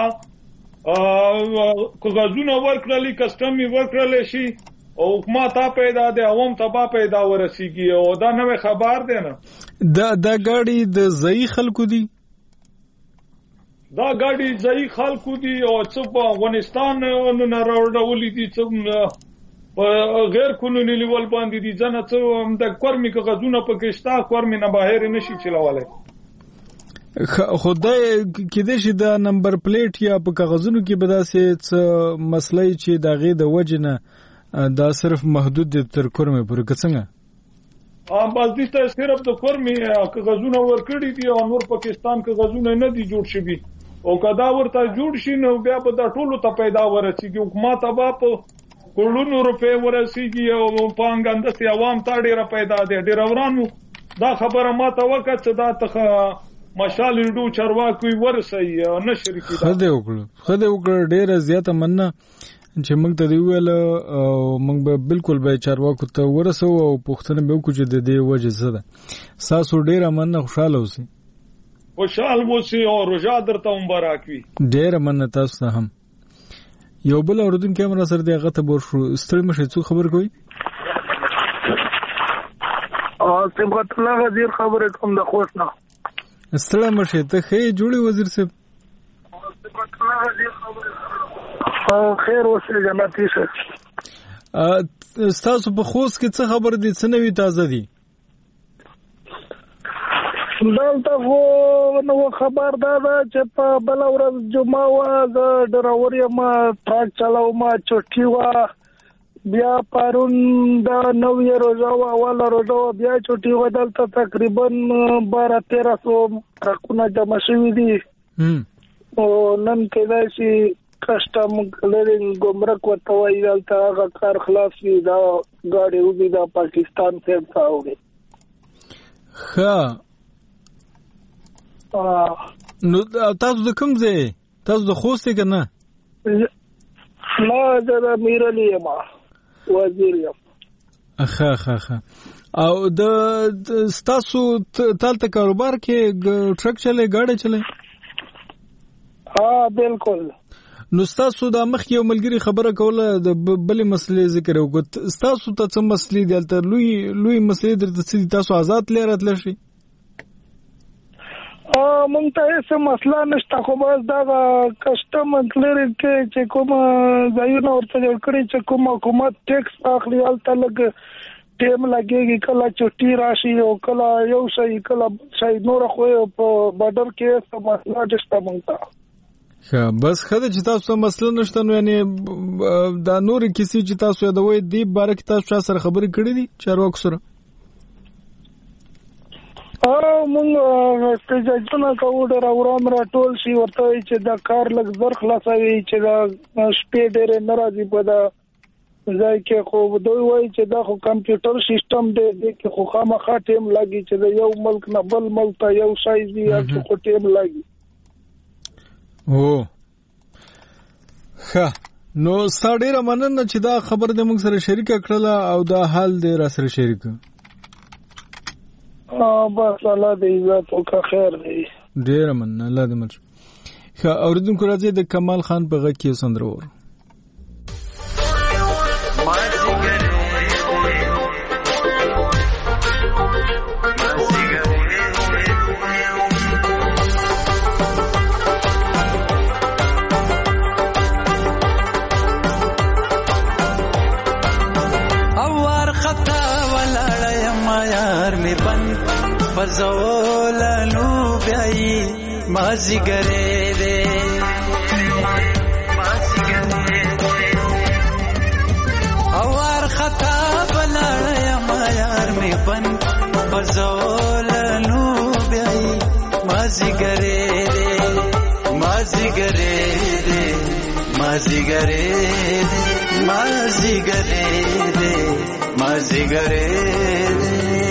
کاغذونه ورکړلې کسٹم ورکړلې شي او حکومت پیدا ده عوام ته پیدا ورسیږي او دا نوې خبر ده نه دا دا ګاډي د ځای خلکو دي دا ګاډي ځای خلکو دي او څه په افغانستان نه راوړل دي څه په غیر قانوني لیول باندې دي ځنه څه د کورمي کاغذونه پکښتا کورمي نه بهر نشي چلولای. خدای کېدې چې دا نمبر پلیټ یا په کاغذونو کې به داسې څه مسلې چې د غې د وجنه دا صرف محدود دي تر کورمي پورې څنګه؟ ام بس دې ته صرف د کورمي کاغذونه ورکړي دي او نور پاکستان کاغذونه نه دي جوړ شوي او کدا ورته جوړ شي نو بیا به د ټولو ته پیدا ورسیږي حکومت به په کلونو روپے ورسیږي او پانګنده سي عوام ته ډیره پیدا دي ډیر ورانو دا خبره ما ته وکړه چې دا ته مشال ډو چرواکوي ورسي نشر کی دا خدای وکړه خدای وکړه ډیره زیاته مننه چې موږ ته دی ویل موږ به بالکل به چرواکو ته ورسو او پوښتنه به وکړو چې د دې وجه څه ده. تاسو ډیره مننه خوشاله اوسئ. خوشاله اوسئ او روزه درته مبارک وي. ډیره مننه تاسو ته هم. یو بل اوردون کیمرا سره دی هغه ته بور شو ستړي مشه څو خبر کوي او صبغت الله وزیر خبره کوم د خوښ نه ستړي مشه ته خې جوړي وزیر صاحب صبغت الله وزیر خبره او خیر اوسه جنتی شه تاسو په خوست کې څه خبر دي څه نوې تازه دي دلته خو نو خبر دا ده چې په بل ورځ جمعه وا د ډراور یم ټراک چلاو ما چټي وا بیا پرون دا نوې روزه وا اوله روزه بیا چټي وا دلته تقریبا بارہ تیرہ سو ټرکونه جمع شوي دي او نن کېدای شي کسٹم کلیرینګ ګمرک ورته وایي دلته هغه کار خلاص وي دا ګاډي وبي دا پاکستان سیب څاوي ښه نو تاسو د کوم ځای تاسو د خوست کې نه ما د میرلی ما وزیر یم اخه اخه اخه او د تاسو تالته کاروبار کې ټرک چلے گاډي چلے ها بالکل نو تاسو د مخ یو ملګری خبره کوله د بلې مسلې ذکر وکړ تاسو ته څه مسلې دلته لوی لوی مسلې درته تاسو آزاد لرات لشي ا مونږ ته څه مسله نشته خو بس دا کسٹم کلیر کې چې کوم ځایونه ورته جوړ کړی چې کوم حکومت ټیکس اخلي الته لګ ټیم لګيږي کله چټي راشي او کله یو شي کله شي نور خو په بارډر کې څه مسله نشته مونږ ته ښه بس خدای چې تاسو مسله نشته نو یعنی دا نور کسی چې تاسو یادوي دی بارک تاسو سره خبرې کړې دي چارواکو سره او موږ احتجاجونه کوو ډېر اورام را ټول شي ورته چې دا کار لږ زر خلاصوي چې دا شپې ډېرې نه راځي په دا ځای کې خو دوی وایي چې دا خو کمپیوټر سیستم دی دې کې خو خامخا ټیم لګي چې د یو ملک نه بل ملک ته یو شی ځي هلته خو ټیم لګي. او ښه نو ستا ډېره مننه چې دا خبر دې موږ سره شریکه کړله او دا حال دې را سره شریک کړه. بس الله دې عزت وکړه خیر دی. ډېره مننه الله دې مل شي. ښه اورېدونکو راځئ د کمال خان په غږ کې یو سندره واورو. فزولانو بیائی مازی گرے دے اوار خطا بلایا مایار میں بن فزولانو بیائی مازی گرے دے مازی گرے دے مازی گرے دے مازی گرے دے مازی گرے دے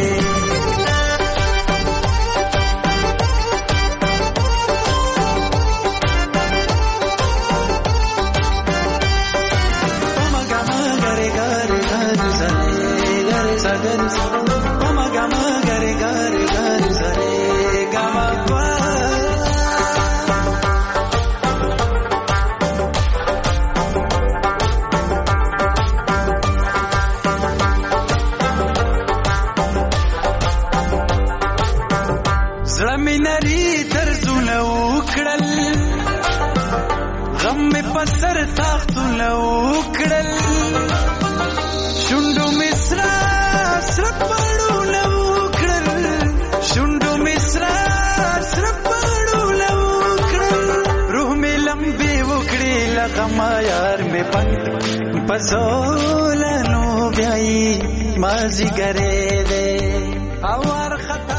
پسر تاختونه وکړل شونډو مصرا سره پړونه وکړل شونډو مصرا سره پړونه وکړل روح مې لمبې وکړې لکه ما یار مې پند پسولنو بیاي مازیګرې دې اور خطا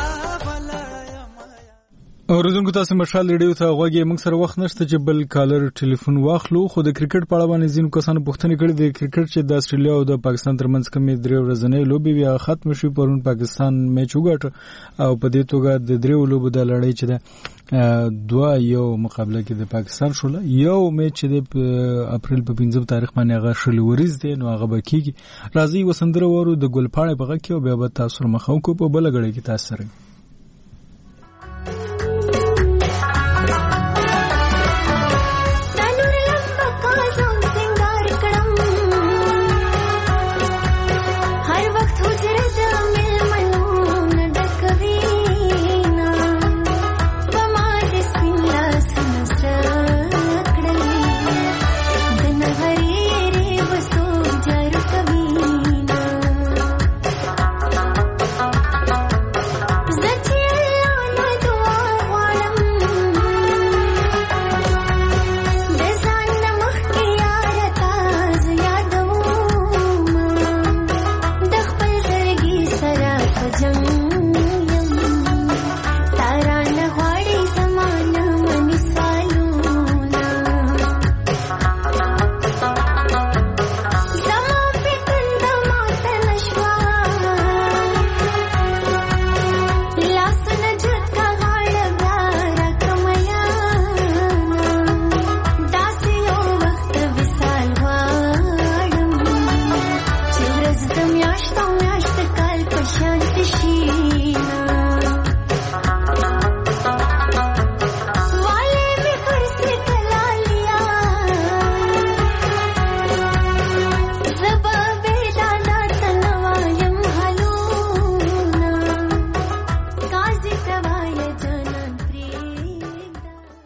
اوریدونکو تاسو مشال ریډیو ته غوږی موږ سره وخت نشته چې بل کالر ټلیفون واخلو خو د کرکټ په اړه باندې ځینو کسانو پوښتنه کړې د کرکټ چې د استرالیا او د پاکستان ترمنځ کومې درې ورځې لوبې وي ختم شوې پرون پاکستان میچ وګټه او په دې توګه د درې لوبو د لړۍ چې د دوا یو مقابله کې د پاکستان شول یو میچ د اپریل په پنځم تاریخ باندې هغه شل ورځ دی نو هغه بکیږي راځي وسندره ورو د ګلپاڼې په غږ کې او بیا به تاسو مخاو کو په بل غړي کې تاسو سره